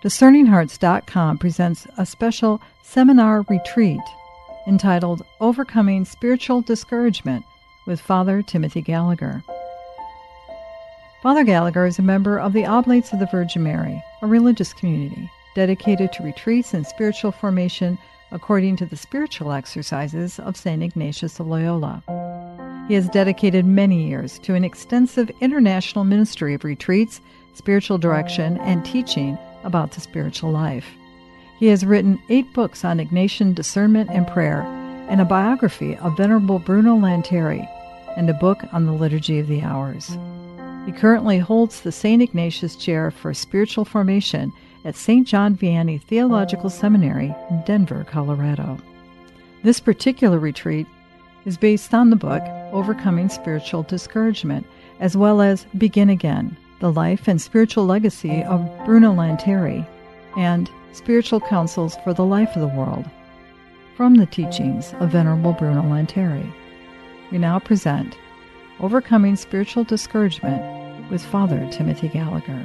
DiscerningHearts.com presents a special seminar retreat entitled Overcoming Spiritual Discouragement with Father Timothy Gallagher. Father Gallagher is a member of the Oblates of the Virgin Mary, a religious community dedicated to retreats and spiritual formation according to the spiritual exercises of St. Ignatius of Loyola. He has dedicated many years to an extensive international ministry of retreats, spiritual direction, and teaching about the spiritual life. He has written 8 books on Ignatian discernment and prayer, and a biography of Venerable Bruno Lanteri, and a book on the Liturgy of the Hours. He currently holds the St. Ignatius Chair for Spiritual Formation at St. John Vianney Theological Seminary in Denver, Colorado. This particular retreat is based on the book Overcoming Spiritual Discouragement, as well as Begin Again, the life and spiritual legacy of Bruno Lanteri, and Spiritual Counsels for the Life of the World, from the teachings of Venerable Bruno Lanteri. We now present Overcoming Spiritual Discouragement with Father Timothy Gallagher.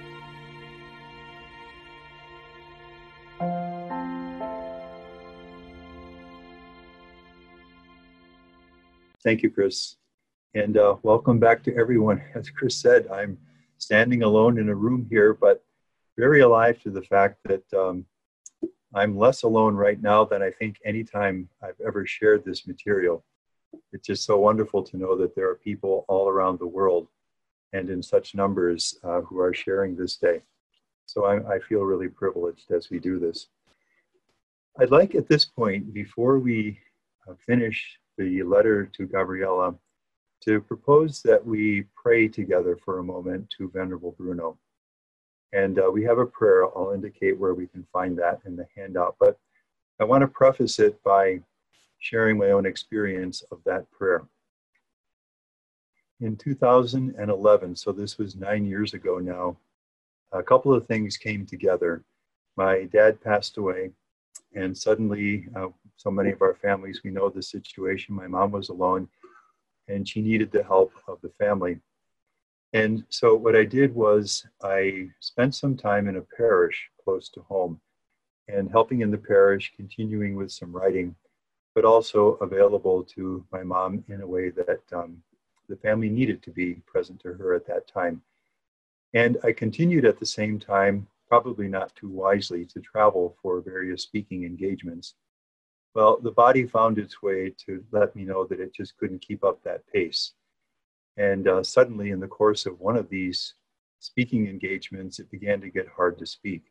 Thank you, Chris. And welcome back to everyone. As Chris said, I'm standing alone in a room here, but very alive to the fact that I'm less alone right now than I think any time I've ever shared this material. It's just so wonderful to know that there are people all around the world and in such numbers who are sharing this day. So I feel really privileged as we do this. I'd like at this point, before we finish the letter to Gabriella, to propose that we pray together for a moment to Venerable Bruno. And we have a prayer. I'll indicate where we can find that in the handout. But I want to preface it by sharing my own experience of that prayer. In 2011, so this was 9 years ago now, a couple of things came together. My dad passed away, and suddenly, so many of our families, we know the situation. My mom was alone, and she needed the help of the family. And so what I did was I spent some time in a parish close to home and helping in the parish, continuing with some writing, but also available to my mom in a way that the family needed to be present to her at that time. And I continued at the same time, probably not too wisely, to travel for various speaking engagements. Well, the body found its way to let me know that it just couldn't keep up that pace. And suddenly, in the course of one of these speaking engagements, it began to get hard to speak.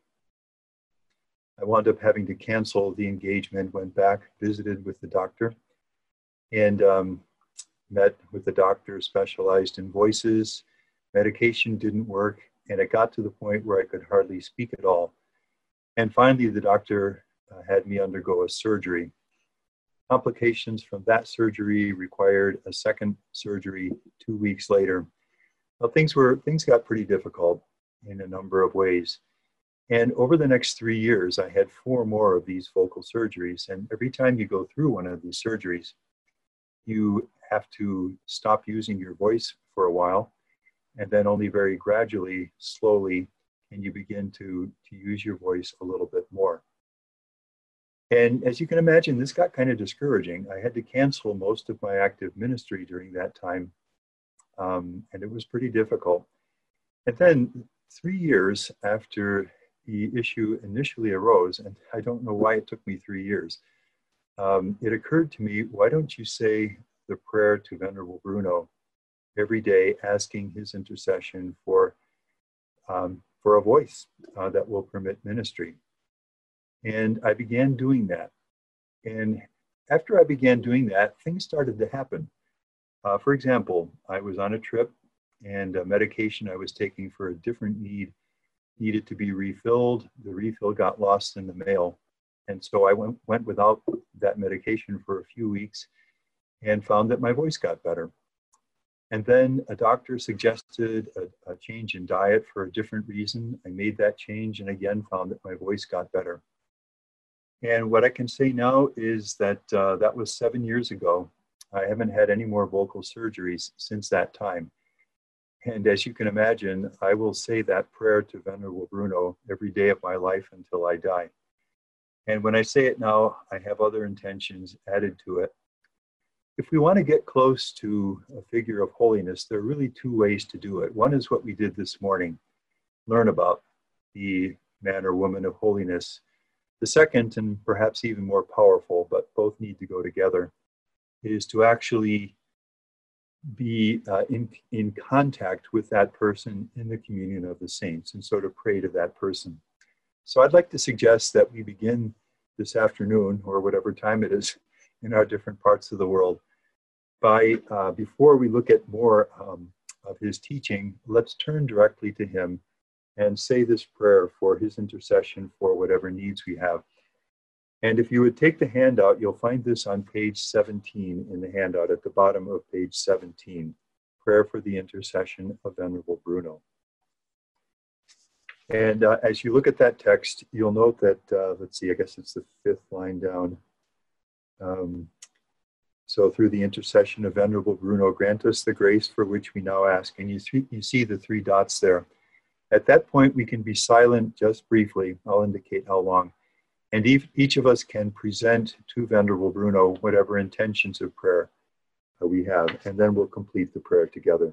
I wound up having to cancel the engagement, went back, visited with the doctor, and met with the doctor specialized in voices. Medication didn't work, and it got to the point where I could hardly speak at all. And finally, the doctor had me undergo a surgery. Complications from that surgery required a second surgery 2 weeks later. Well, things got pretty difficult in a number of ways. And over the next 3 years, I had 4 more of these vocal surgeries. And every time you go through one of these surgeries, you have to stop using your voice for a while, and then only very gradually, slowly, can you begin to use your voice a little bit more. And as you can imagine, this got kind of discouraging. I had to cancel most of my active ministry during that time, and it was pretty difficult. And then 3 years after the issue initially arose, and I don't know why it took me 3 years, it occurred to me, why don't you say the prayer to Venerable Bruno every day, asking his intercession for a voice that will permit ministry. And I began doing that. And after I began doing that, things started to happen. For example, I was on a trip, and a medication I was taking for a different need needed to be refilled. The refill got lost in the mail. And so I went without that medication for a few weeks and found that my voice got better. And then a doctor suggested a change in diet for a different reason. I made that change and again found that my voice got better. And what I can say now is that that was 7 years ago. I haven't had any more vocal surgeries since that time. And as you can imagine, I will say that prayer to Venerable Bruno every day of my life until I die. And when I say it now, I have other intentions added to it. If we want to get close to a figure of holiness, there are really two ways to do it. One is what we did this morning, learn about the man or woman of holiness. The second, and perhaps even more powerful, but both need to go together, is to actually be in contact with that person in the communion of the saints, and so to pray to that person. So I'd like to suggest that we begin this afternoon, or whatever time it is in our different parts of the world, by, before we look at more of his teaching, let's turn directly to him and say this prayer for his intercession for whatever needs we have. And if you would take the handout, you'll find this on page 17 in the handout, at the bottom of page 17, Prayer for the Intercession of Venerable Bruno. And as you look at that text, you'll note that, let's see, I guess it's the 5th line down. So through the intercession of Venerable Bruno, grant us the grace for which we now ask. And you see the 3 dots there. At that point, we can be silent just briefly. I'll indicate how long. And each of us can present to Venerable Bruno whatever intentions of prayer we have, and then we'll complete the prayer together.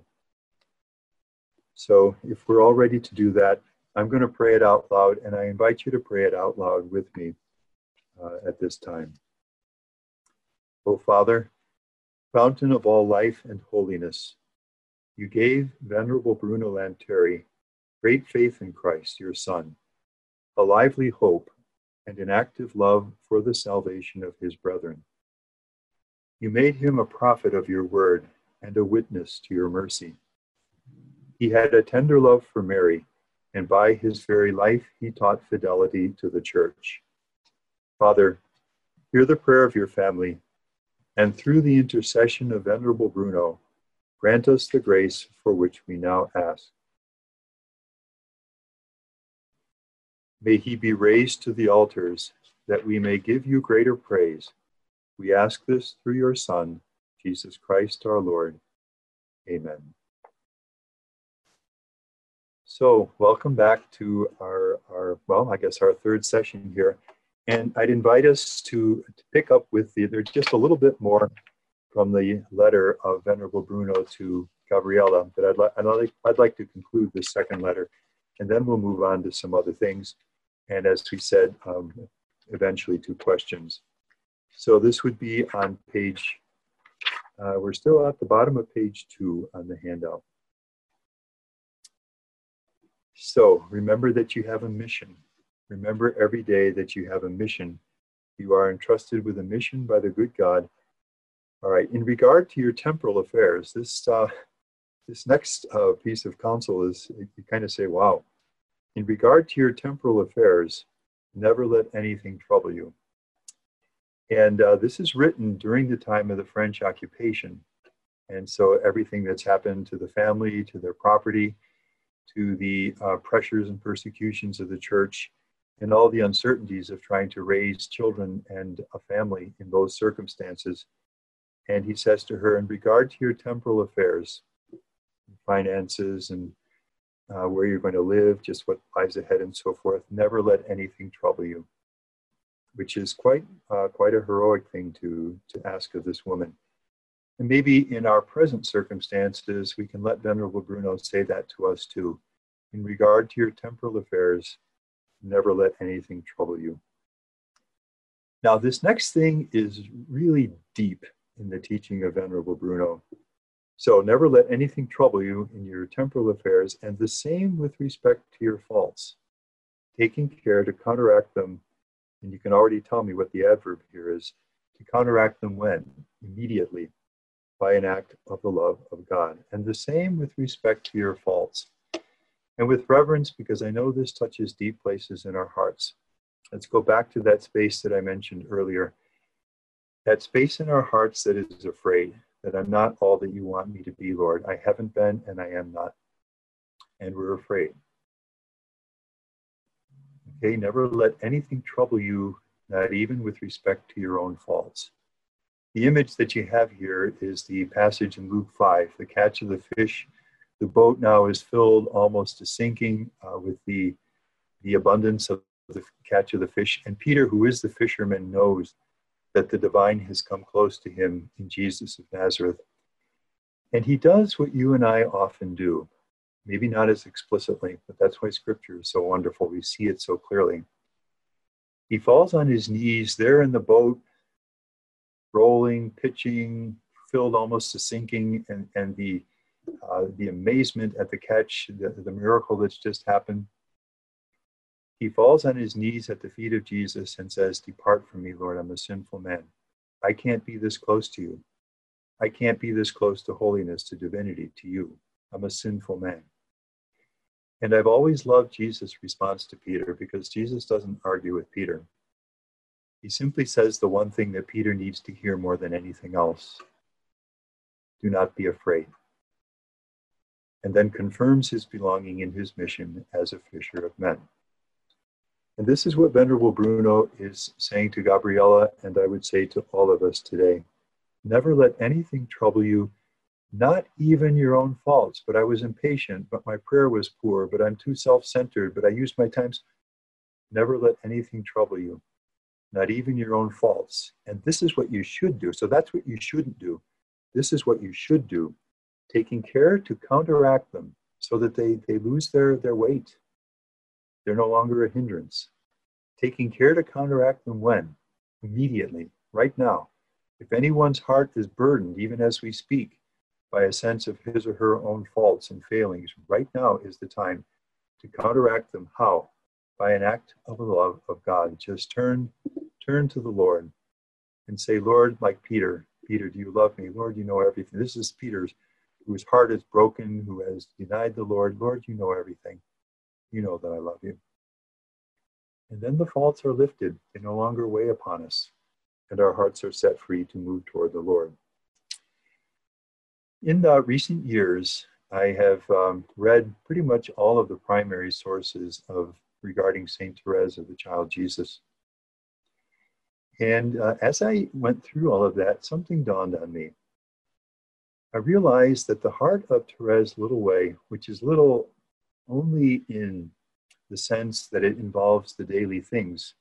So if we're all ready to do that, I'm going to pray it out loud, and I invite you to pray it out loud with me at this time. O Father, fountain of all life and holiness, you gave Venerable Bruno Lanteri great faith in Christ, your Son, a lively hope, and an active love for the salvation of his brethren. You made him a prophet of your word and a witness to your mercy. He had a tender love for Mary, and by his very life he taught fidelity to the Church. Father, hear the prayer of your family, and through the intercession of Venerable Bruno, grant us the grace for which we now ask. May he be raised to the altars, that we may give you greater praise. We ask this through your Son, Jesus Christ our Lord. Amen. So, welcome back to our 3rd session here. And I'd invite us to pick up with there's just a little bit more from the letter of Venerable Bruno to Gabriella, but I'd like to conclude this second letter, and then we'll move on to some other things. And as we said, eventually 2 questions. So this would be on page, we're still at the bottom of page 2 on the handout. So remember that you have a mission. Remember every day that you have a mission. You are entrusted with a mission by the good God. All right, in regard to your temporal affairs, this next piece of counsel is, you kind of say, wow. In regard to your temporal affairs, never let anything trouble you. And this is written during the time of the French occupation. And so everything that's happened to the family, to their property, to the pressures and persecutions of the Church, and all the uncertainties of trying to raise children and a family in those circumstances. And he says to her, in regard to your temporal affairs, finances and where you're going to live, just what lies ahead and so forth, never let anything trouble you, which is quite a heroic thing to ask of this woman. And maybe in our present circumstances, we can let Venerable Bruno say that to us too. In regard to your temporal affairs, never let anything trouble you. Now, this next thing is really deep in the teaching of Venerable Bruno. So never let anything trouble you in your temporal affairs, and the same with respect to your faults, taking care to counteract them. And you can already tell me what the adverb here is. To counteract them when? Immediately, by an act of the love of God. And the same with respect to your faults. And with reverence, because I know this touches deep places in our hearts. Let's go back to that space that I mentioned earlier. That space in our hearts that is afraid, that I'm not all that you want me to be, Lord. I haven't been and I am not. And we're afraid. Okay, never let anything trouble you, not even with respect to your own faults. The image that you have here is the passage in Luke 5, the catch of the fish The boat now is filled almost to sinking with the abundance of the catch of the fish. And Peter, who is the fisherman, knows that the divine has come close to him in Jesus of Nazareth. And he does what you and I often do. Maybe not as explicitly, but that's why Scripture is so wonderful. We see it so clearly. He falls on his knees there in the boat, rolling, pitching, filled almost to sinking, and the amazement at the catch, the miracle that's just happened. He falls on his knees at the feet of Jesus and says, "Depart from me, Lord, I'm a sinful man. I can't be this close to you. I can't be this close to holiness, to divinity, to you. I'm a sinful man." And I've always loved Jesus' response to Peter, because Jesus doesn't argue with Peter. He simply says the one thing that Peter needs to hear more than anything else: do not be afraid. And then confirms his belonging in his mission as a fisher of men. And this is what Venerable Bruno is saying to Gabriella, and I would say to all of us today. Never let anything trouble you, not even your own faults. But I was impatient, but my prayer was poor, but I'm too self-centered, but I used my times. Never let anything trouble you, not even your own faults. And this is what you should do. So that's what you shouldn't do. This is what you should do, taking care to counteract them so that they lose their weight. They're no longer a hindrance. Taking care to counteract them when? Immediately, right now. If anyone's heart is burdened, even as we speak, by a sense of his or her own faults and failings, right now is the time to counteract them. How? By an act of the love of God. Just turn to the Lord and say, Lord, like Peter, do you love me? Lord, you know everything. This is Peter's, whose heart is broken, who has denied the Lord. Lord, you know everything. You know that I love you. And then the faults are lifted. They no longer weigh upon us, and our hearts are set free to move toward the Lord. In recent years, I have read pretty much all of the primary sources regarding Saint Therese of the Child Jesus. And as I went through all of that, something dawned on me. I realized that the heart of Therese Littleway, which is little only in the sense that it involves the daily things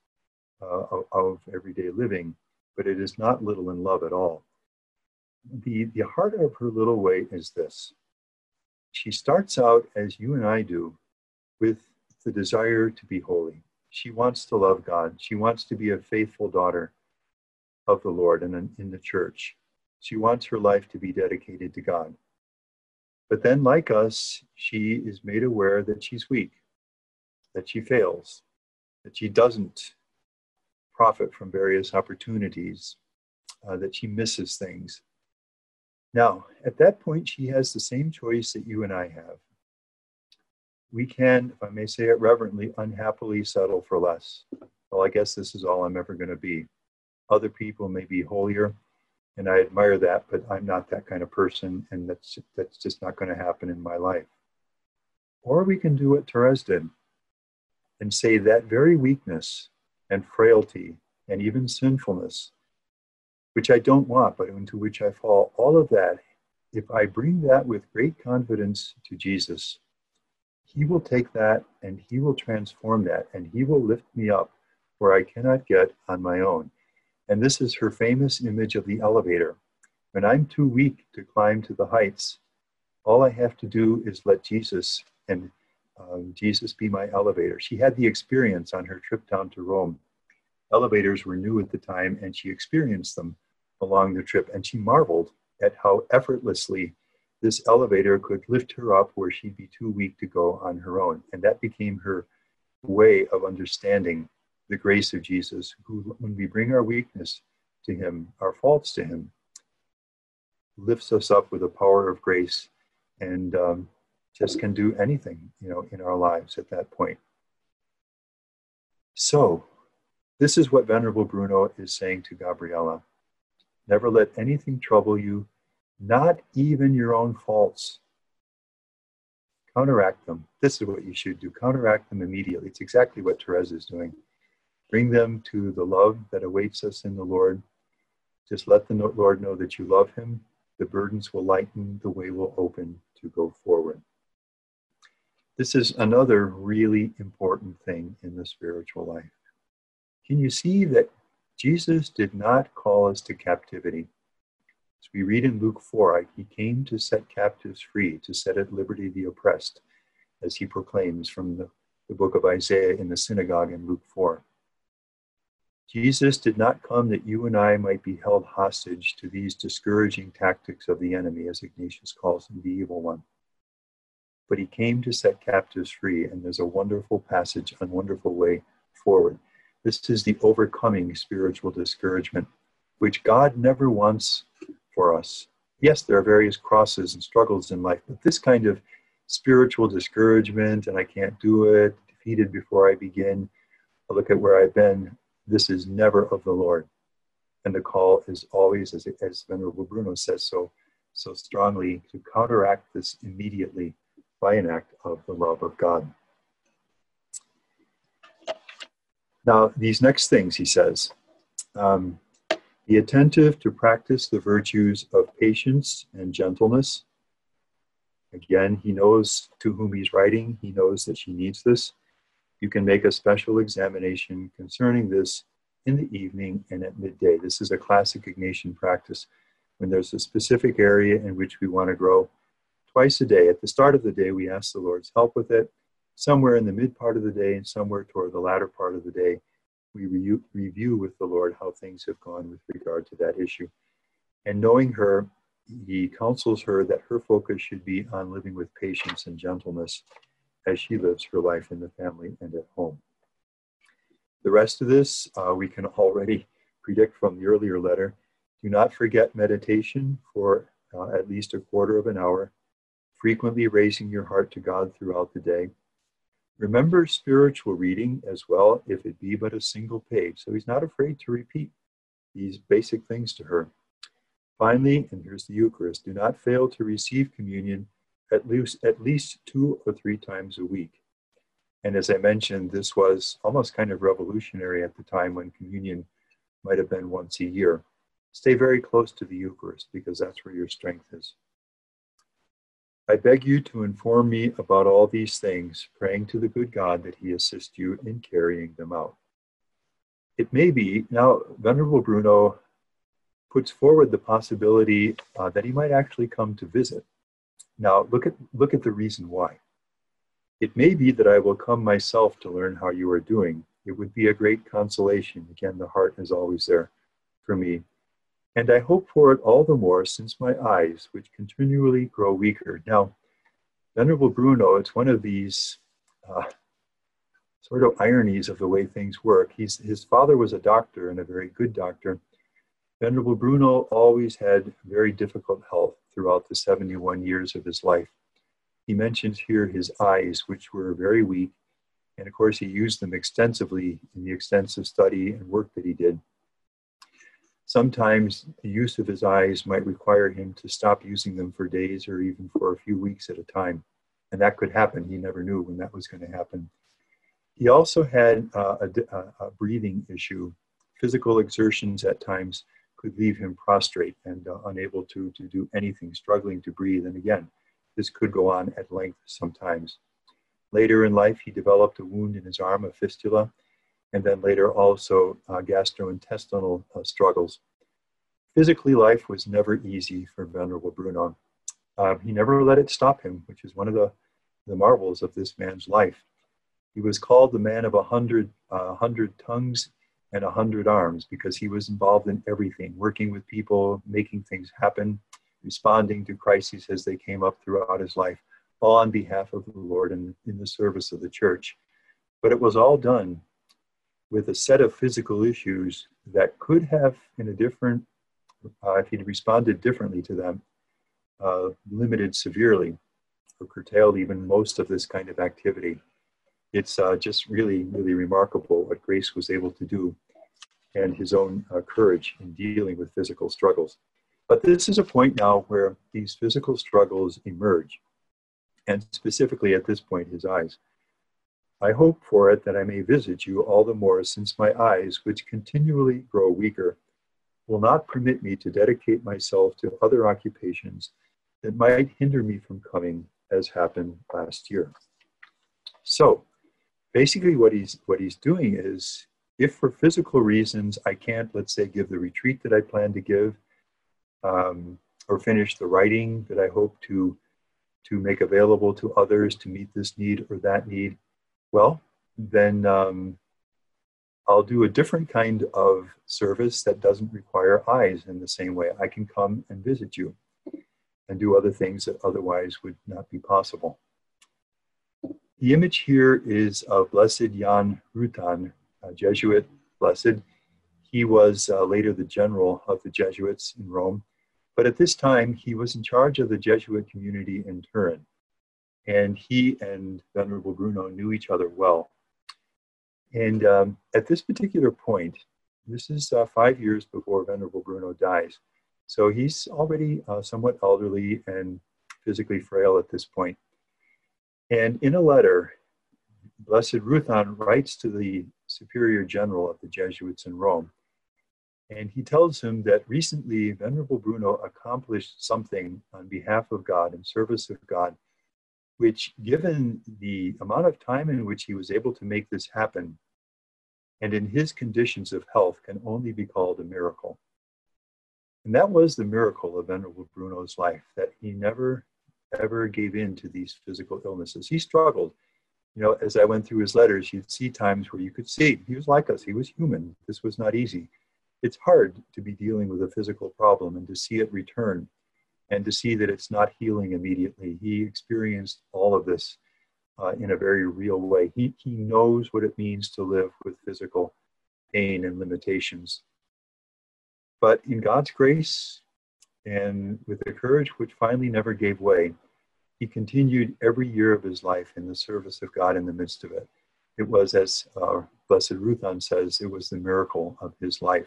of everyday living, but it is not little in love at all. The heart of her Littleway is this. She starts out, as you and I do, with the desire to be holy. She wants to love God. She wants to be a faithful daughter of the Lord and in the church. She wants her life to be dedicated to God. But then, like us, she is made aware that she's weak, that she fails, that she doesn't profit from various opportunities, that she misses things. Now, at that point, she has the same choice that you and I have. We can, if I may say it reverently, unhappily settle for less. Well, I guess this is all I'm ever going to be. Other people may be holier, and I admire that, but I'm not that kind of person, and that's just not going to happen in my life. Or we can do what Therese did and say that very weakness and frailty and even sinfulness, which I don't want, but into which I fall, all of that, if I bring that with great confidence to Jesus, he will take that and he will transform that and he will lift me up where I cannot get on my own. And this is her famous image of the elevator. When I'm too weak to climb to the heights, all I have to do is let Jesus and Jesus be my elevator. She had the experience on her trip down to Rome. Elevators were new at the time, and she experienced them along the trip. And she marveled at how effortlessly this elevator could lift her up where she'd be too weak to go on her own. And that became her way of understanding the grace of Jesus, who, when we bring our weakness to him, our faults to him, lifts us up with the power of grace and just can do anything, in our lives at that point. So, this is what Venerable Bruno is saying to Gabriella. Never let anything trouble you, not even your own faults. Counteract them. This is what you should do. Counteract them immediately. It's exactly what Therese is doing. Bring them to the love that awaits us in the Lord. Just let the Lord know that you love him. The burdens will lighten, the way will open to go forward. This is another really important thing in the spiritual life. Can you see that Jesus did not call us to captivity? As we read in Luke 4, he came to set captives free, to set at liberty the oppressed, as he proclaims from the book of Isaiah in the synagogue in Luke 4. Jesus did not come that you and I might be held hostage to these discouraging tactics of the enemy, as Ignatius calls him, the evil one. But he came to set captives free, and there's a wonderful passage, a wonderful way forward. This is the overcoming spiritual discouragement, which God never wants for us. Yes, there are various crosses and struggles in life, but this kind of spiritual discouragement, and I can't do it, defeated before I begin, I look at where I've been, this is never of the Lord. And the call is always, as Venerable Bruno says so strongly, to counteract this immediately by an act of the love of God. Now, these next things, he says, be attentive to practice the virtues of patience and gentleness. Again, he knows to whom he's writing. He knows that she needs this. You can make a special examination concerning this in the evening and at midday. This is a classic Ignatian practice when there's a specific area in which we want to grow. Twice a day, at the start of the day, we ask the Lord's help with it. Somewhere in the mid part of the day and somewhere toward the latter part of the day, we review with the Lord how things have gone with regard to that issue. And knowing her, he counsels her that her focus should be on living with patience and gentleness as she lives her life in the family and at home. The rest of this, we can already predict from the earlier letter. Do not forget meditation for at least a quarter of an hour, frequently raising your heart to God throughout the day. Remember spiritual reading as well, if it be but a single page. So he's not afraid to repeat these basic things to her. Finally, and here's the Eucharist, do not fail to receive communion at least 2 or 3 times a week. And as I mentioned, this was almost kind of revolutionary at the time when communion might have been once a year. Stay very close to the Eucharist because that's where your strength is. I beg you to inform me about all these things, praying to the good God that he assist you in carrying them out. It may be, now Venerable Bruno puts forward the possibility that he might actually come to visit. Now look at the reason why. It may be that I will come myself to learn how you are doing. It would be a great consolation. Again, the heart is always there for me. And I hope for it all the more since my eyes, which continually grow weaker. Now, Venerable Bruno, it's one of these sort of ironies of the way things work. His father was a doctor and a very good doctor. Venerable Bruno always had very difficult health throughout the 71 years of his life. He mentions here his eyes, which were very weak. And of course, he used them extensively in the extensive study and work that he did. Sometimes the use of his eyes might require him to stop using them for days or even for a few weeks at a time. And that could happen. He never knew when that was going to happen. He also had a breathing issue. Physical exertions at times could leave him prostrate and unable to do anything, struggling to breathe. And again, this could go on at length sometimes. Later in life, he developed a wound in his arm, a fistula, and then later also gastrointestinal struggles. Physically, life was never easy for Venerable Bruno. He never let it stop him, which is one of the marvels of this man's life. He was called the man of 100 tongues and 100 arms because he was involved in everything, working with people, making things happen, responding to crises as they came up throughout his life, all on behalf of the Lord and in the service of the church. But it was all done with a set of physical issues that could have, in a different, if he'd responded differently to them, limited severely or curtailed even most of this kind of activity. It's just really, really remarkable what Grace was able to do and his own courage in dealing with physical struggles. But this is a point now where these physical struggles emerge, and specifically at this point, his eyes. I hope for it that I may visit you all the more since my eyes, which continually grow weaker, will not permit me to dedicate myself to other occupations that might hinder me from coming, as happened last year. So basically what he's doing is, if for physical reasons I can't, let's say, give the retreat that I plan to give, or finish the writing that I hope to make available to others to meet this need or that need, well, then I'll do a different kind of service that doesn't require eyes in the same way. I can come and visit you and do other things that otherwise would not be possible. The image here is of Blessed Jan Rutan, a Jesuit blessed. He was later the general of the Jesuits in Rome, but at this time he was in charge of the Jesuit community in Turin, and he and Venerable Bruno knew each other well. And at this particular point, this is 5 years before Venerable Bruno dies, so he's already somewhat elderly and physically frail at this point. And in a letter, Blessed Rutan writes to the Superior General of the Jesuits in Rome, and he tells him that recently Venerable Bruno accomplished something on behalf of God, in service of God, which, given the amount of time in which he was able to make this happen, and in his conditions of health, can only be called a miracle. And that was the miracle of Venerable Bruno's life, that he never, ever gave in to these physical illnesses. He struggled. You know, as I went through his letters, you'd see times where you could see he was like us. He was human. This was not easy. It's hard to be dealing with a physical problem and to see it return and to see that it's not healing immediately. He experienced all of this in a very real way. He knows what it means to live with physical pain and limitations. But in God's grace and with a courage which finally never gave way, he continued every year of his life in the service of God in the midst of it. It was, as Blessed Rutan says, it was the miracle of his life.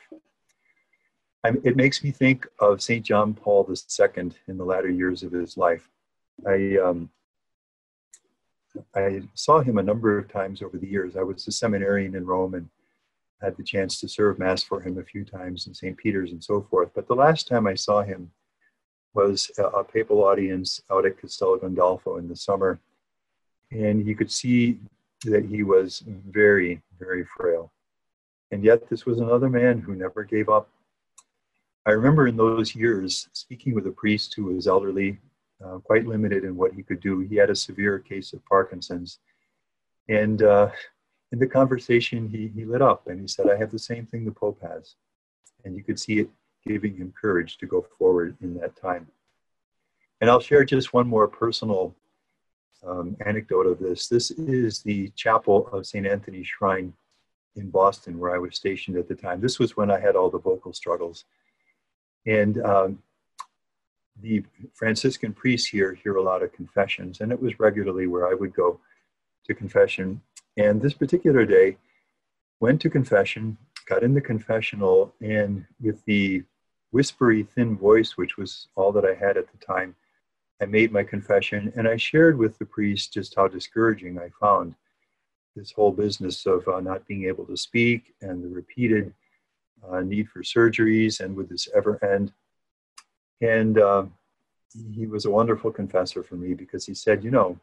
It makes me think of St. John Paul II in the latter years of his life. I saw him a number of times over the years. I was a seminarian in Rome and had the chance to serve Mass for him a few times in St. Peter's and so forth. But the last time I saw him was a papal audience out at Castel Gandolfo in the summer. And you could see that he was very, very frail. And yet this was another man who never gave up. I remember in those years speaking with a priest who was elderly, quite limited in what he could do. He had a severe case of Parkinson's. And in the conversation, he lit up and he said, I have the same thing the Pope has. And you could see it giving him courage to go forward in that time. And I'll share just one more personal anecdote of this. This is the chapel of St. Anthony's Shrine in Boston, where I was stationed at the time. This was when I had all the vocal struggles. And the Franciscan priests here hear a lot of confessions, and it was regularly where I would go to confession. And this particular day, went to confession, got in the confessional, and with the whispery, thin voice, which was all that I had at the time, I made my confession, and I shared with the priest just how discouraging I found this whole business of not being able to speak and the repeated need for surgeries and with this ever end. And he was a wonderful confessor for me, because he said, you know,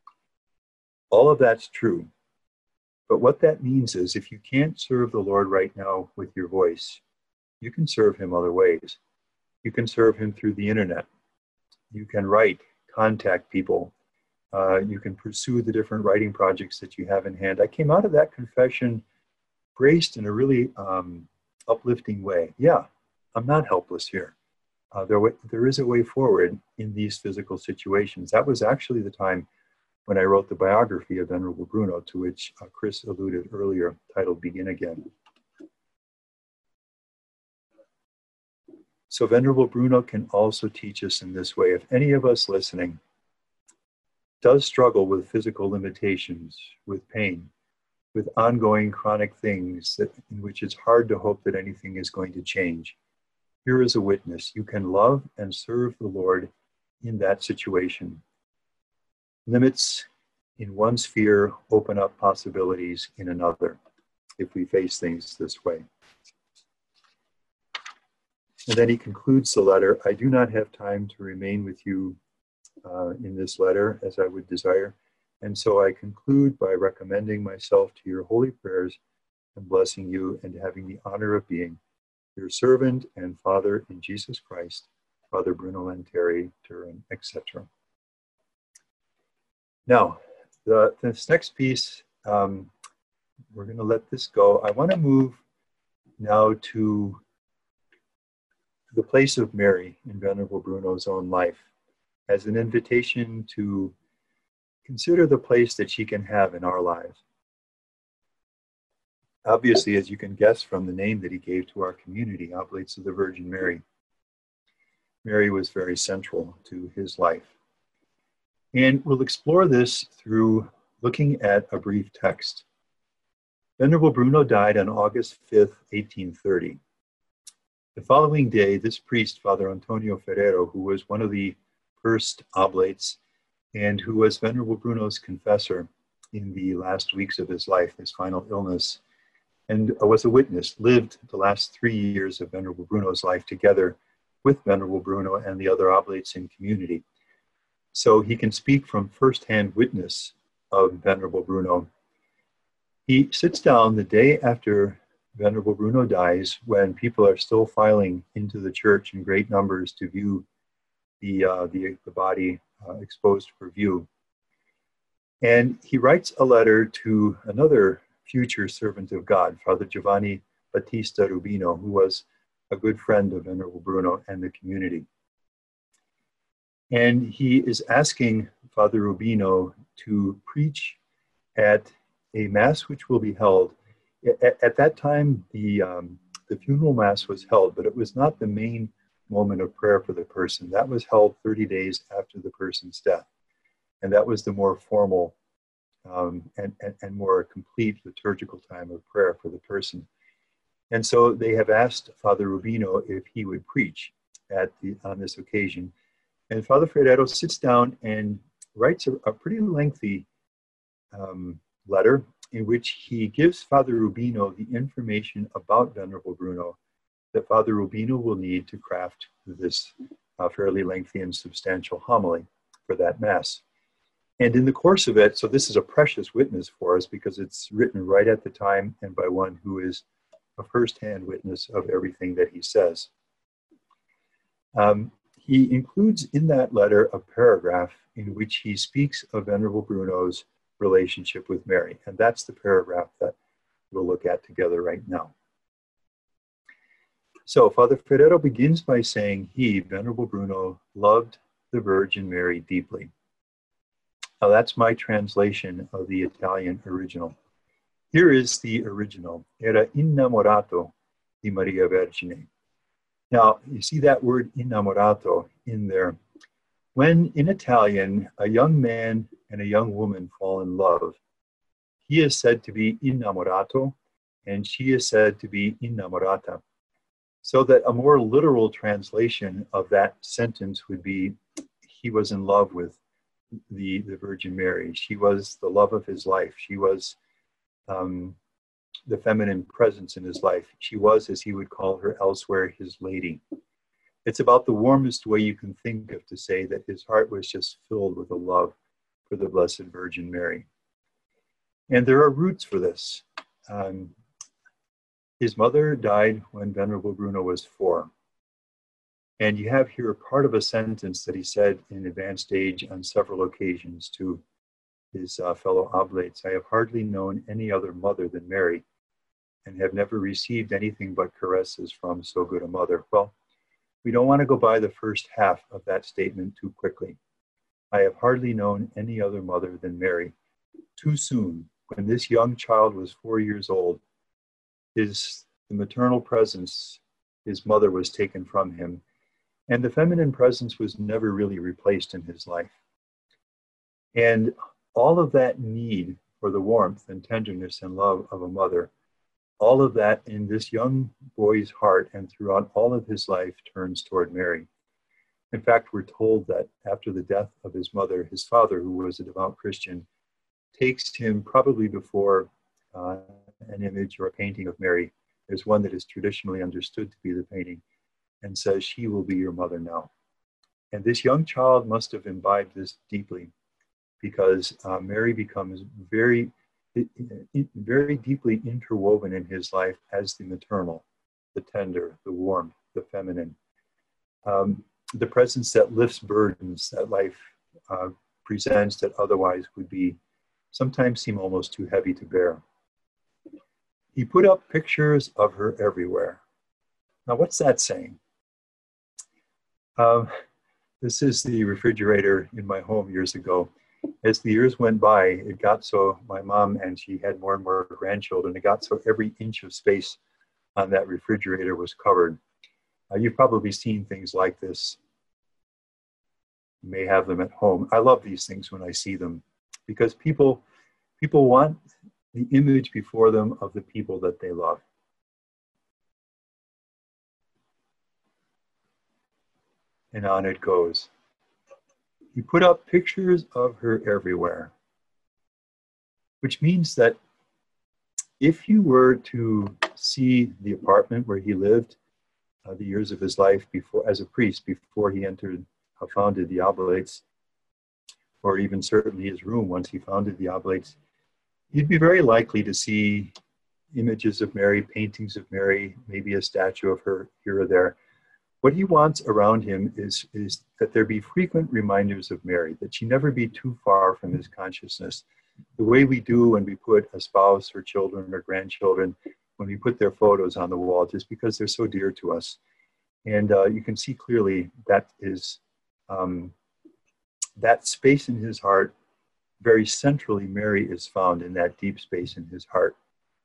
all of that's true. But what that means is, if you can't serve the Lord right now with your voice, you can serve him other ways. You can serve him through the internet. You can write, contact people. You can pursue the different writing projects that you have in hand. I came out of that confession braced in a really uplifting way. Yeah, I'm not helpless here. There is a way forward in these physical situations. That was actually the time when I wrote the biography of Venerable Bruno, to which Chris alluded earlier, titled Begin Again. So Venerable Bruno can also teach us in this way. If any of us listening does struggle with physical limitations, with pain, with ongoing chronic things in which it's hard to hope that anything is going to change, here is a witness. You can love and serve the Lord in that situation. Limits in one sphere open up possibilities in another, if we face things this way. And then he concludes the letter. I do not have time to remain with you in this letter as I would desire. And so I conclude by recommending myself to your holy prayers and blessing you and having the honor of being your servant and father in Jesus Christ, Father Bruno Lanteri, Turin, etc. Now, this next piece, we're going to let this go. I want to move now to the place of Mary in Venerable Bruno's own life as an invitation to consider the place that she can have in our lives. Obviously, as you can guess from the name that he gave to our community, Oblates of the Virgin Mary, Mary was very central to his life. And we'll explore this through looking at a brief text. Venerable Bruno died on August 5th, 1830. The following day, this priest, Father Antonio Ferrero, who was one of the first oblates and who was Venerable Bruno's confessor in the last weeks of his life, his final illness, and was a witness, lived the last 3 years of Venerable Bruno's life together with Venerable Bruno and the other oblates in community. So he can speak from firsthand witness of Venerable Bruno. He sits down the day after Venerable Bruno dies, when people are still filing into the church in great numbers to view the body exposed for view. And he writes a letter to another future servant of God, Father Giovanni Battista Rubino, who was a good friend of Venerable Bruno and the community. And he is asking Father Rubino to preach at a Mass which will be held. At that time, the funeral Mass was held, but it was not the main moment of prayer for the person. That was held 30 days after the person's death. And that was the more formal and more complete liturgical time of prayer for the person. And so they have asked Father Rubino if he would preach on this occasion. And Father Ferrero sits down and writes a pretty lengthy letter in which he gives Father Rubino the information about Venerable Bruno that Father Rubino will need to craft this fairly lengthy and substantial homily for that Mass. And in the course of it, so this is a precious witness for us because it's written right at the time and by one who is a first-hand witness of everything that he says. He includes in that letter a paragraph in which he speaks of Venerable Bruno's relationship with Mary. And that's the paragraph that we'll look at together right now. So Father Ferrero begins by saying he, Venerable Bruno, loved the Virgin Mary deeply. Now that's my translation of the Italian original. Here is the original. Era innamorato di Maria Vergine. Now, you see that word innamorato in there. When in Italian, a young man and a young woman fall in love, he is said to be innamorato and she is said to be innamorata. So that a more literal translation of that sentence would be, he was in love with the Virgin Mary. She was the love of his life. She was the feminine presence in his life. She was, as he would call her elsewhere, his lady. It's about the warmest way you can think of to say that his heart was just filled with a love for the Blessed Virgin Mary. And there are roots for this. His mother died when Venerable Bruno was 4. And you have here part of a sentence that he said in advanced age on several occasions to his fellow oblates. I have hardly known any other mother than Mary, and have never received anything but caresses from so good a mother. Well, we don't want to go by the first half of that statement too quickly. I have hardly known any other mother than Mary. Too soon, when this young child was 4 years old, the maternal presence, his mother, was taken from him, and the feminine presence was never really replaced in his life. And all of that need for the warmth and tenderness and love of a mother, all of that in this young boy's heart and throughout all of his life turns toward Mary. In fact, we're told that after the death of his mother, his father, who was a devout Christian, takes him probably before an image or a painting of Mary. There's one that is traditionally understood to be the painting, and says, she will be your mother now. And this young child must have imbibed this deeply, because Mary becomes very, very deeply interwoven in his life as the maternal, the tender, the warm, the feminine, the presence that lifts burdens that life presents that otherwise would be sometimes seem almost too heavy to bear. He put up pictures of her everywhere. Now, what's that saying? This is the refrigerator in my home years ago. As the years went by, it got so my mom, and she had more and more grandchildren, it got so every inch of space on that refrigerator was covered. You've probably seen things like this. You may have them at home. I love these things when I see them because people want the image before them of the people that they love. And on it goes. He put up pictures of her everywhere, which means that if you were to see the apartment where he lived, the years of his life before, as a priest, before he founded the Oblates, or even certainly his room once he founded the Oblates, you'd be very likely to see images of Mary, paintings of Mary, maybe a statue of her here or there. What he wants around him is that there be frequent reminders of Mary, that she never be too far from his consciousness. The way we do when we put a spouse or children or grandchildren, when we put their photos on the wall, just because they're so dear to us. And you can see clearly that is that space in his heart, very centrally, Mary is found in that deep space in his heart.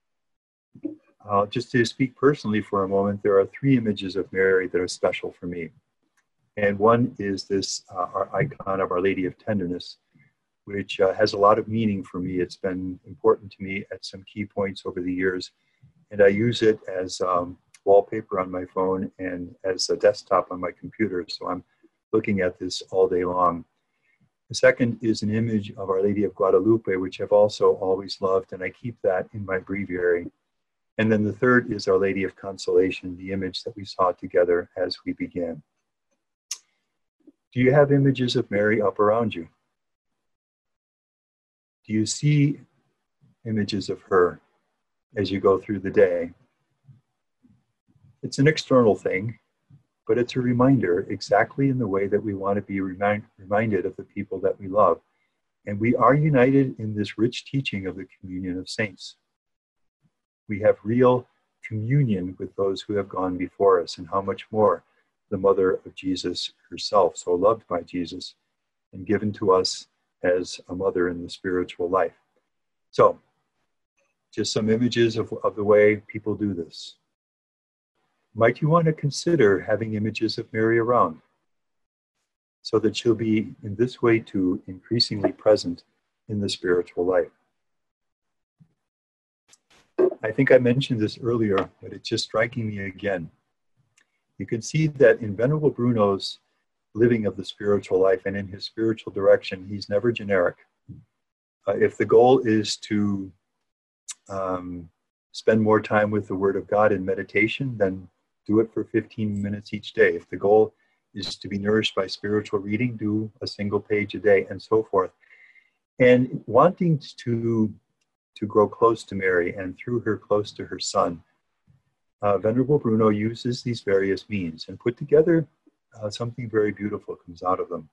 Just to speak personally for a moment, there are 3 images of Mary that are special for me. And one is this our icon of Our Lady of Tenderness, which has a lot of meaning for me. It's been important to me at some key points over the years. And I use it as wallpaper on my phone and as a desktop on my computer. So I'm looking at this all day long. The second is an image of Our Lady of Guadalupe, which I've also always loved, and I keep that in my breviary. And then the third is Our Lady of Consolation, the image that we saw together as we began. Do you have images of Mary up around you? Do you see images of her as you go through the day? It's an external thing, but it's a reminder exactly in the way that we want to be reminded of the people that we love. And we are united in this rich teaching of the communion of saints. We have real communion with those who have gone before us, and how much more the mother of Jesus herself, so loved by Jesus and given to us as a mother in the spiritual life. So, just some images of the way people do this. Might you want to consider having images of Mary around so that she'll be in this way too increasingly present in the spiritual life? I think I mentioned this earlier, but it's just striking me again. You can see that in Venerable Bruno's living of the spiritual life and in his spiritual direction, he's never generic. If the goal is to spend more time with the Word of God in meditation, then do it for 15 minutes each day. If the goal is to be nourished by spiritual reading, do a single page a day, and so forth. And wanting to grow close to Mary and through her close to her Son, Venerable Bruno uses these various means and put together something very beautiful comes out of them.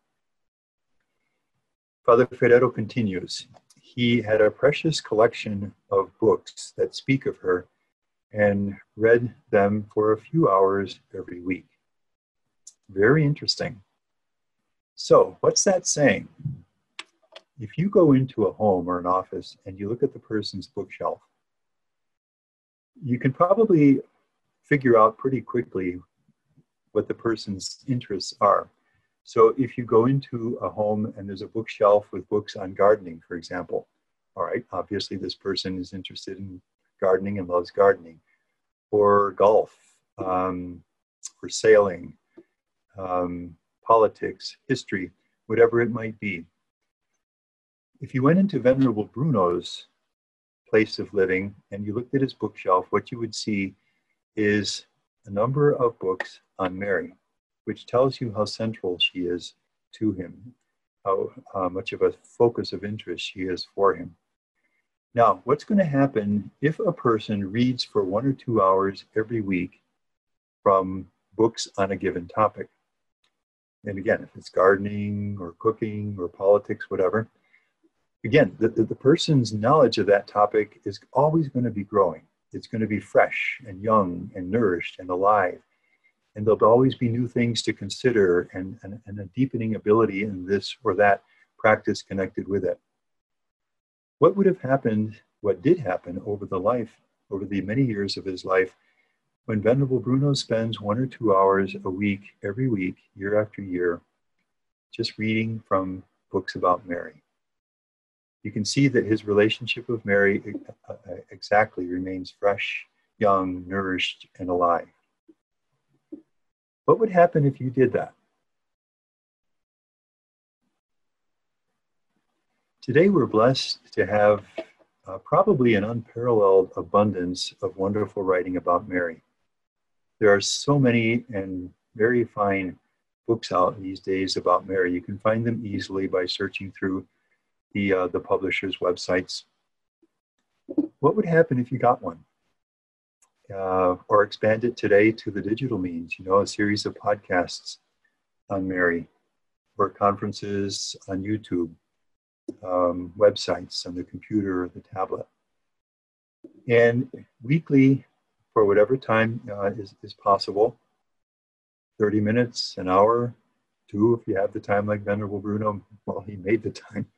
Father Ferrero continues. He had a precious collection of books that speak of her and read them for a few hours every week. Very interesting. So, what's that saying? If you go into a home or an office and you look at the person's bookshelf, you can probably figure out pretty quickly what the person's interests are. So if you go into a home and there's a bookshelf with books on gardening, for example, all right, obviously this person is interested in gardening and loves gardening, or golf, or sailing, politics, history, whatever it might be. If you went into Venerable Bruno's place of living and you looked at his bookshelf, what you would see is a number of books on Mary, which tells you how central she is to him. how much of a focus of interest she is for him. Now, what's going to happen if a person reads for 1 or 2 hours every week from books on a given topic? And again, if it's gardening or cooking or politics, whatever, again, the person's knowledge of that topic is always going to be growing. It's going to be fresh and young and nourished and alive. And there'll always be new things to consider and a deepening ability in this or that practice connected with it. What would have happened, what did happen over the many years of his life, when Venerable Bruno spends 1 or 2 hours a week, every week, year after year, just reading from books about Mary? You can see that his relationship with Mary exactly remains fresh, young, nourished, and alive. What would happen if you did that? Today we're blessed to have probably an unparalleled abundance of wonderful writing about Mary. There are so many and very fine books out these days about Mary. You can find them easily by searching through the publishers' websites. What would happen if you got one? Or expand it today to the digital means, a series of podcasts on Mary, or conferences on YouTube, websites on the computer or the tablet. And weekly, for whatever time is possible, 30 minutes, an hour, 2 if you have the time like Venerable Bruno, well, he made the time.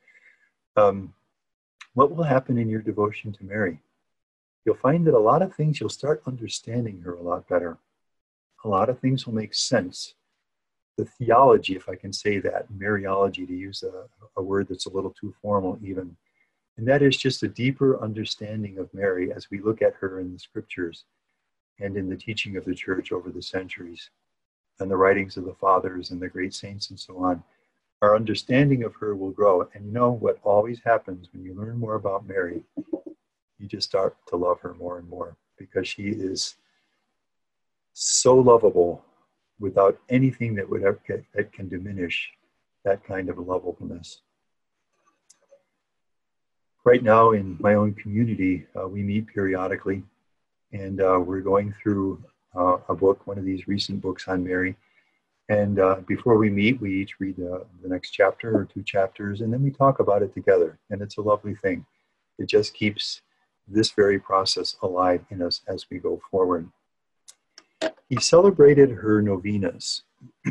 What will happen in your devotion to Mary? You'll find that a lot of things, you'll start understanding her a lot better. A lot of things will make sense. The theology, if I can say that, Mariology, to use a word that's a little too formal even, and that is just a deeper understanding of Mary as we look at her in the scriptures and in the teaching of the church over the centuries and the writings of the fathers and the great saints and so on. Our understanding of her will grow. And you know what always happens when you learn more about Mary? You just start to love her more and more, because she is so lovable without anything that can diminish that kind of lovableness. Right now in my own community, we meet periodically, and we're going through a book, one of these recent books on Mary. And before we meet, we each read the next chapter or 2 chapters, and then we talk about it together. And it's a lovely thing. It just keeps this very process alive in us as we go forward. He celebrated her novenas.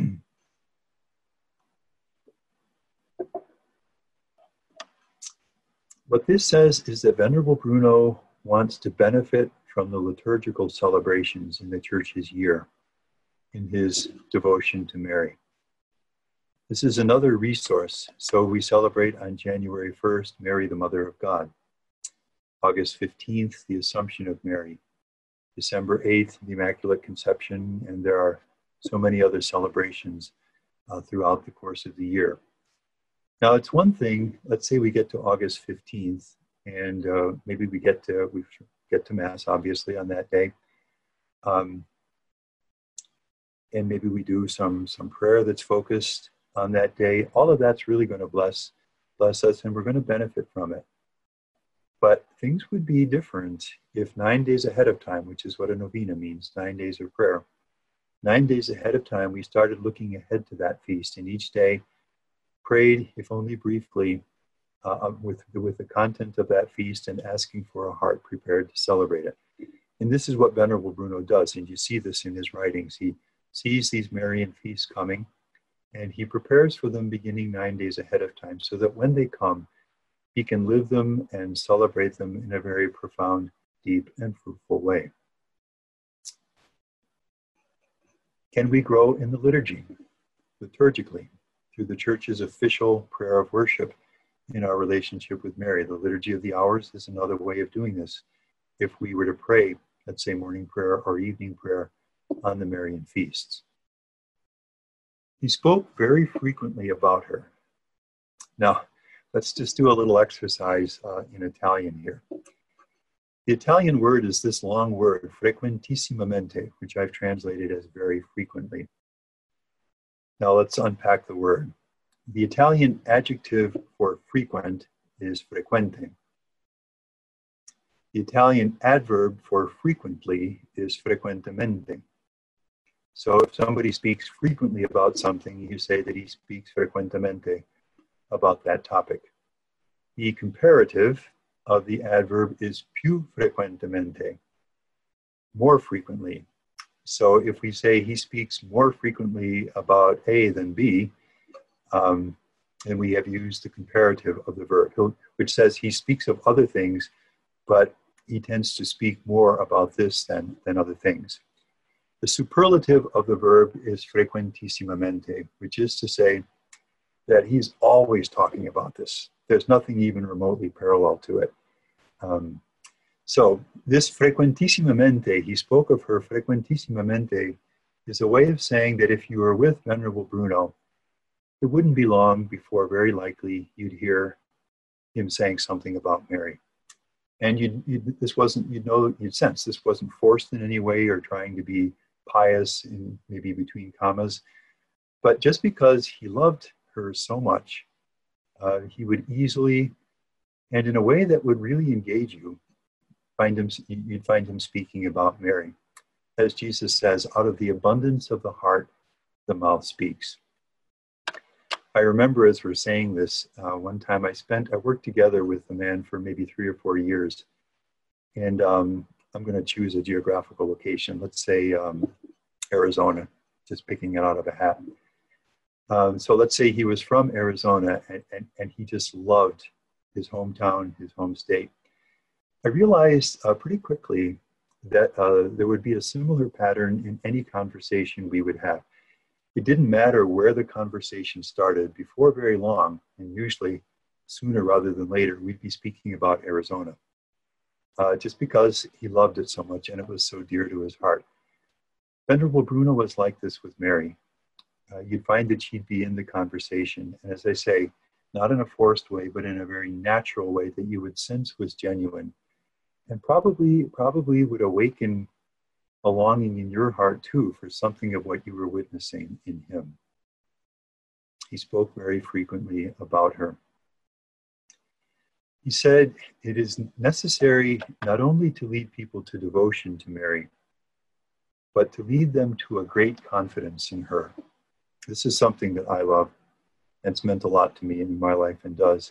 What this says is that Venerable Bruno wants to benefit from the liturgical celebrations in the Church's year in his devotion to Mary. This is another resource. So we celebrate on January 1st, Mary, the Mother of God. August 15th, the Assumption of Mary. December 8th, the Immaculate Conception, and there are so many other celebrations throughout the course of the year. Now, it's one thing, let's say we get to August 15th, and maybe we get to Mass, obviously, on that day. And maybe we do some prayer that's focused on that day. All of that's really going to bless us, and we're going to benefit from it. But things would be different if 9 days ahead of time, which is what a novena means, 9 days of prayer, 9 days ahead of time, we started looking ahead to that feast, and each day prayed, if only briefly, with the content of that feast and asking for a heart prepared to celebrate it. And this is what Venerable Bruno does, and you see this in his writings. He sees these Marian feasts coming, and he prepares for them beginning 9 days ahead of time, so that when they come, he can live them and celebrate them in a very profound, deep, and fruitful way. Can we grow in the liturgy, liturgically, through the Church's official prayer of worship in our relationship with Mary? The Liturgy of the Hours is another way of doing this. If we were to pray, let's say morning prayer or evening prayer on the Marian feasts. He spoke very frequently about her. Now, let's just do a little exercise in Italian here. The Italian word is this long word, frequentissimamente, which I've translated as very frequently. Now let's unpack the word. The Italian adjective for frequent is frequente. The Italian adverb for frequently is frequentemente. So if somebody speaks frequently about something, you say that he speaks frequentemente about that topic. The comparative of the adverb is più frequentemente, more frequently. So if we say he speaks more frequently about A than B, and we have used the comparative of the verb, which says he speaks of other things, but he tends to speak more about this than other things. The superlative of the verb is frequentissimamente, which is to say that he's always talking about this. There's nothing even remotely parallel to it. So this frequentissimamente, he spoke of her frequentissimamente, is a way of saying that if you were with Venerable Bruno, it wouldn't be long before very likely you'd hear him saying something about Mary. And you'd sense this wasn't forced in any way or trying to be pious in maybe between commas, but just because he loved her so much, he would easily, and in a way that would really engage you, you'd find him speaking about Mary. As Jesus says, out of the abundance of the heart, the mouth speaks. I remember as we're saying this, one time I worked together with a man for maybe 3 or 4 years. And I'm going to choose a geographical location, let's say Arizona, just picking it out of a hat. So let's say he was from Arizona and he just loved his hometown, his home state. I realized pretty quickly that there would be a similar pattern in any conversation we would have. It didn't matter where the conversation started. Before very long, and usually sooner rather than later, we'd be speaking about Arizona. Just because he loved it so much and it was so dear to his heart. Venerable Bruno was like this with Mary. You'd find that she'd be in the conversation, and as I say, not in a forced way, but in a very natural way that you would sense was genuine, and probably would awaken a longing in your heart too for something of what you were witnessing in him. He spoke very frequently about her. He said, it is necessary not only to lead people to devotion to Mary, but to lead them to a great confidence in her. This is something that I love, and it's meant a lot to me in my life and does.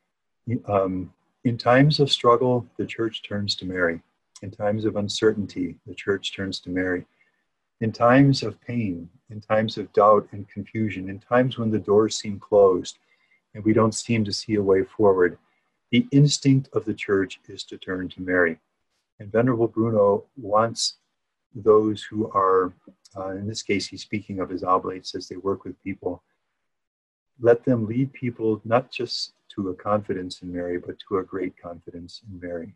In times of struggle, the church turns to Mary. In times of uncertainty, the church turns to Mary. In times of pain, in times of doubt and confusion, in times when the doors seem closed and we don't seem to see a way forward, the instinct of the church is to turn to Mary. And Venerable Bruno wants those who are, in this case, he's speaking of his oblates as they work with people, let them lead people not just to a confidence in Mary, but to a great confidence in Mary.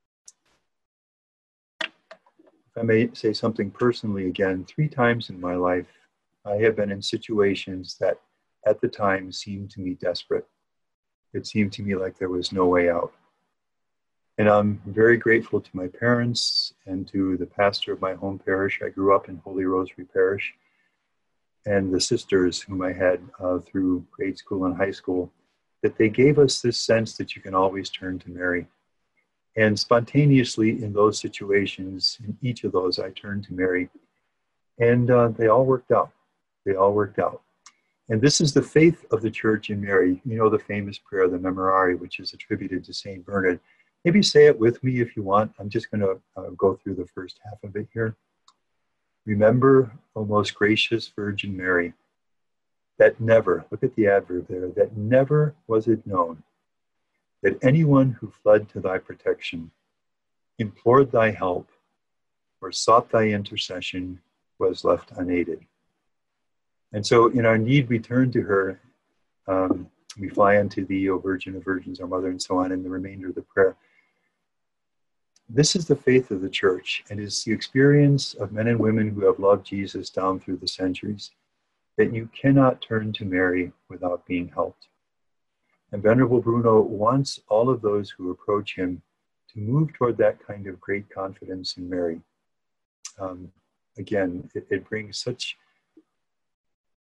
If I may say something personally again, 3 times in my life, I have been in situations that at the time seemed to me desperate. It seemed to me like there was no way out. And I'm very grateful to my parents and to the pastor of my home parish. I grew up in Holy Rosary Parish, and the sisters whom I had through grade school and high school, that they gave us this sense that you can always turn to Mary. And spontaneously in those situations, in each of those, I turned to Mary. And they all worked out. They all worked out. And this is the faith of the church in Mary. You know the famous prayer, the Memorare, which is attributed to St. Bernard. Maybe say it with me if you want. I'm just going to go through the first half of it here. Remember, O most gracious Virgin Mary, that never, look at the adverb there, that never was it known that anyone who fled to thy protection, implored thy help, or sought thy intercession was left unaided. And so in our need, we turn to her. We fly unto thee, O Virgin of Virgins, our Mother, and so on in the remainder of the prayer. This is the faith of the church, and is the experience of men and women who have loved Jesus down through the centuries, that you cannot turn to Mary without being helped. And Venerable Bruno wants all of those who approach him to move toward that kind of great confidence in Mary. Again, it brings such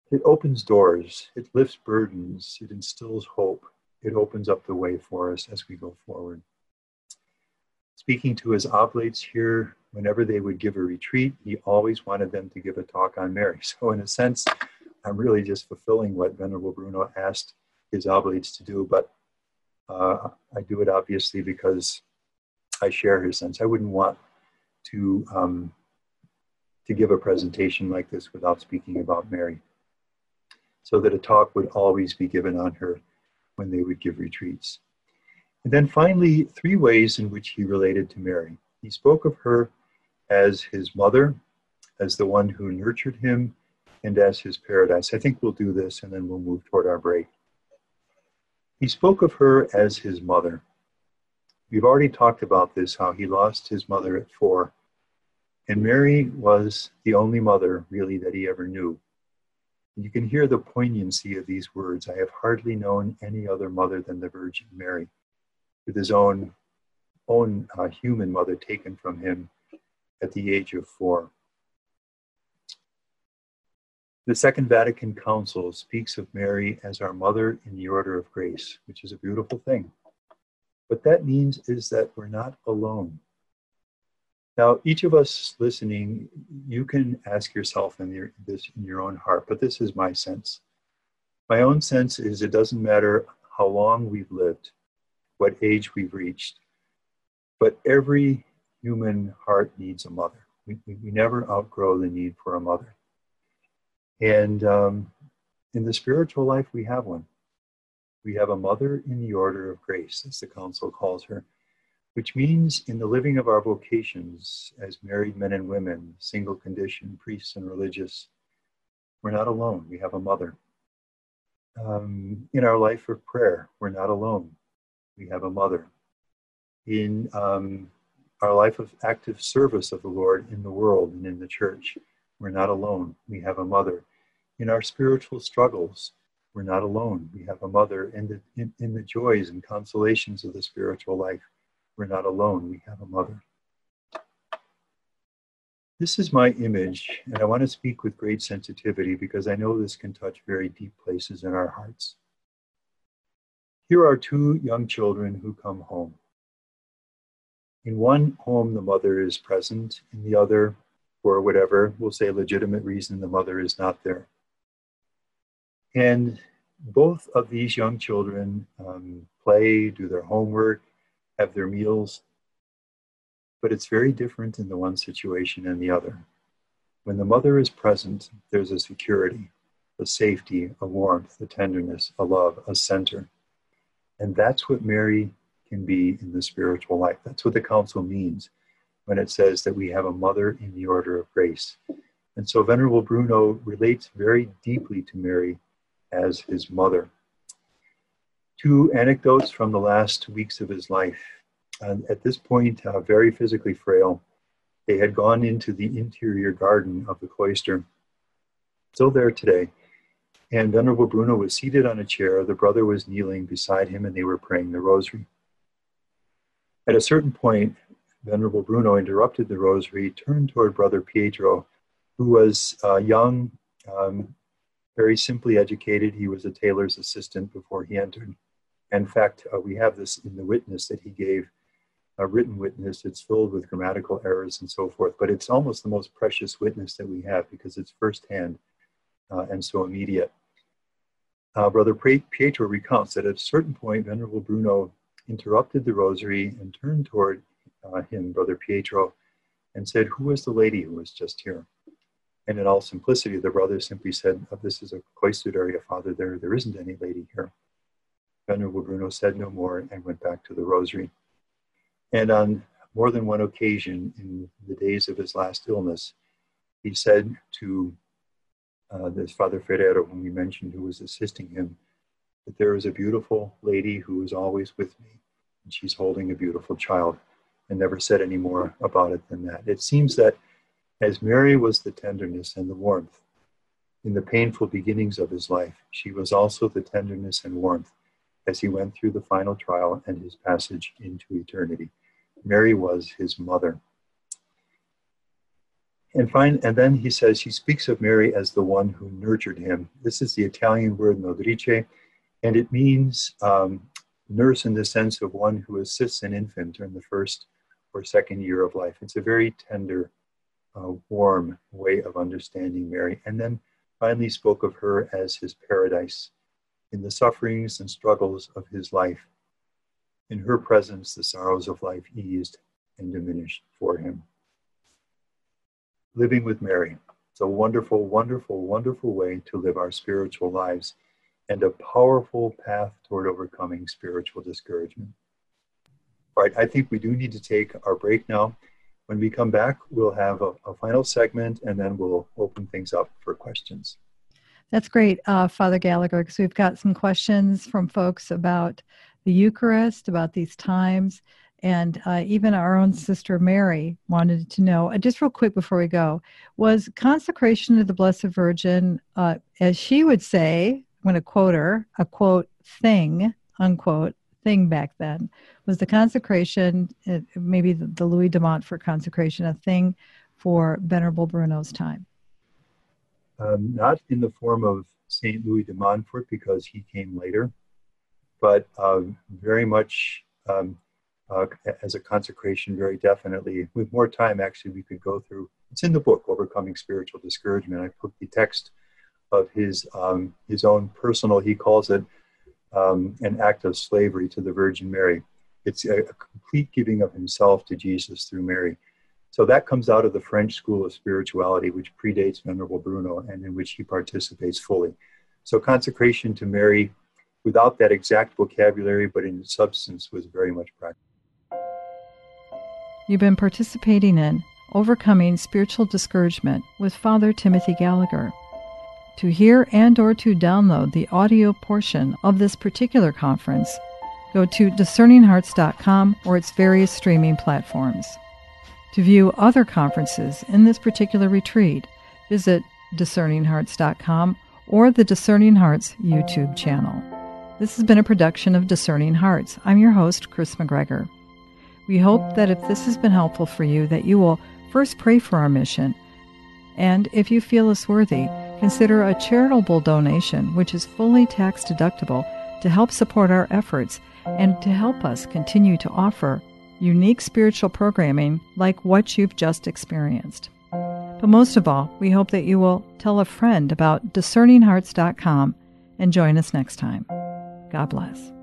It opens doors, it lifts burdens, it instills hope, it opens up the way for us as we go forward. Speaking to his oblates here, whenever they would give a retreat, he always wanted them to give a talk on Mary. So in a sense, I'm really just fulfilling what Venerable Bruno asked his oblates to do, but I do it obviously because I share his sense. I wouldn't want to give a presentation like this without speaking about Mary, so that a talk would always be given on her when they would give retreats. And then finally, 3 ways in which he related to Mary. He spoke of her as his mother, as the one who nurtured him, and as his paradise. I think we'll do this and then we'll move toward our break. He spoke of her as his mother. We've already talked about this, how he lost his mother at 4. And Mary was the only mother, really, that he ever knew. And you can hear the poignancy of these words. I have hardly known any other mother than the Virgin Mary, with his own human mother taken from him at the age of 4. The Second Vatican Council speaks of Mary as our mother in the order of grace, which is a beautiful thing. What that means is that we're not alone. Now, each of us listening, you can ask yourself in your own heart, but this is my sense. My own sense is it doesn't matter how long we've lived, what age we've reached, but every human heart needs a mother. We never outgrow the need for a mother. And in the spiritual life, we have one. We have a mother in the order of grace, as the council calls her, which means in the living of our vocations as married men and women, single condition, priests and religious, we're not alone. We have a mother. In our life of prayer, we're not alone. We have a mother. In our life of active service of the Lord in the world and in the church, we're not alone. We have a mother. In our spiritual struggles, we're not alone. We have a mother. In the joys and consolations of the spiritual life, we're not alone. We have a mother. This is my image, and I want to speak with great sensitivity because I know this can touch very deep places in our hearts. Here are 2 young children who come home. In one home, the mother is present. In the other, for whatever, we'll say legitimate reason, the mother is not there. And both of these young children play, do their homework, have their meals, but it's very different in the one situation and the other. When the mother is present, there's a security, a safety, a warmth, a tenderness, a love, a center. And that's what Mary can be in the spiritual life. That's what the council means when it says that we have a mother in the order of grace. And so Venerable Bruno relates very deeply to Mary as his mother. 2 anecdotes from the last weeks of his life. At this point, very physically frail, they had gone into the interior garden of the cloister, still there today. And Venerable Bruno was seated on a chair. The brother was kneeling beside him, and they were praying the rosary. At a certain point, Venerable Bruno interrupted the rosary, turned toward Brother Pietro, who was young, very simply educated. He was a tailor's assistant before he entered. In fact, we have this in the witness that he gave, a written witness. It's filled with grammatical errors and so forth, but it's almost the most precious witness that we have because it's firsthand and so immediate. Brother Pietro recounts that at a certain point, Venerable Bruno interrupted the rosary and turned toward him, Brother Pietro, and said, "Who was the lady who was just here?" And in all simplicity, the brother simply said, "This is a cloistered area, Father. There isn't any lady here." Venerable Bruno said no more and went back to the rosary. And on more than one occasion in the days of his last illness, he said to this Father Ferrero, whom we mentioned, who was assisting him, that there is a beautiful lady who is always with me, and she's holding a beautiful child, and never said any more about it than that. It seems that as Mary was the tenderness and the warmth in the painful beginnings of his life, she was also the tenderness and warmth as he went through the final trial and his passage into eternity. Mary was his mother. And then he says he speaks of Mary as the one who nurtured him. This is the Italian word nodrice, and it means nurse in the sense of one who assists an infant during the first or second year of life. It's a very tender, warm way of understanding Mary. And then finally spoke of her as his paradise in the sufferings and struggles of his life. In her presence, the sorrows of life eased and diminished for him. Living with Mary. It's a wonderful, wonderful, wonderful way to live our spiritual lives and a powerful path toward overcoming spiritual discouragement. All right, I think we do need to take our break now. When we come back, we'll have a final segment, and then we'll open things up for questions. That's great, Father Gallagher, because we've got some questions from folks about the Eucharist, about these times, and even our own Sister Mary wanted to know, just real quick before we go, was consecration to the Blessed Virgin, as she would say, I'm going to quote her, a quote, thing, unquote, thing back then, was the consecration, maybe the Louis de Montfort consecration, a thing for Venerable Bruno's time? Not in the form of St. Louis de Montfort, because he came later, but very much as a consecration, very definitely. With more time, actually, we could go through. It's in the book, Overcoming Spiritual Discouragement. I put the text of his own personal, he calls it an act of slavery to the Virgin Mary. It's a complete giving of himself to Jesus through Mary. So that comes out of the French school of spirituality, which predates Venerable Bruno and in which he participates fully. So consecration to Mary, without that exact vocabulary, but in substance, was very much practiced. You've been participating in Overcoming Spiritual Discouragement with Father Timothy Gallagher. To hear and or to download the audio portion of this particular conference, go to discerninghearts.com or its various streaming platforms. To view other conferences in this particular retreat, visit discerninghearts.com or the Discerning Hearts YouTube channel. This has been a production of Discerning Hearts. I'm your host, Chris McGregor. We hope that if this has been helpful for you, that you will first pray for our mission, and if you feel us worthy, consider a charitable donation, which is fully tax deductible, to help support our efforts and to help us continue to offer unique spiritual programming like what you've just experienced. But most of all, we hope that you will tell a friend about discerninghearts.com and join us next time. God bless.